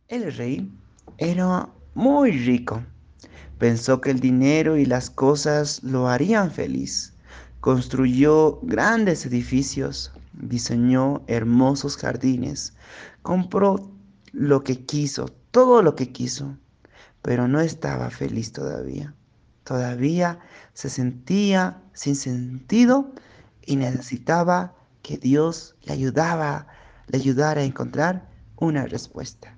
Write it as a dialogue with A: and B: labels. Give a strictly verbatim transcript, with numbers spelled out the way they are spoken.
A: El rey era muy rico. Pensó que el dinero y las cosas lo harían feliz. Construyó grandes edificios, diseñó hermosos jardines, compró lo que quiso, todo lo que quiso, pero no estaba feliz todavía. Todavía se sentía sin sentido y necesitaba que Dios le ayudaba, le ayudara a encontrar una respuesta.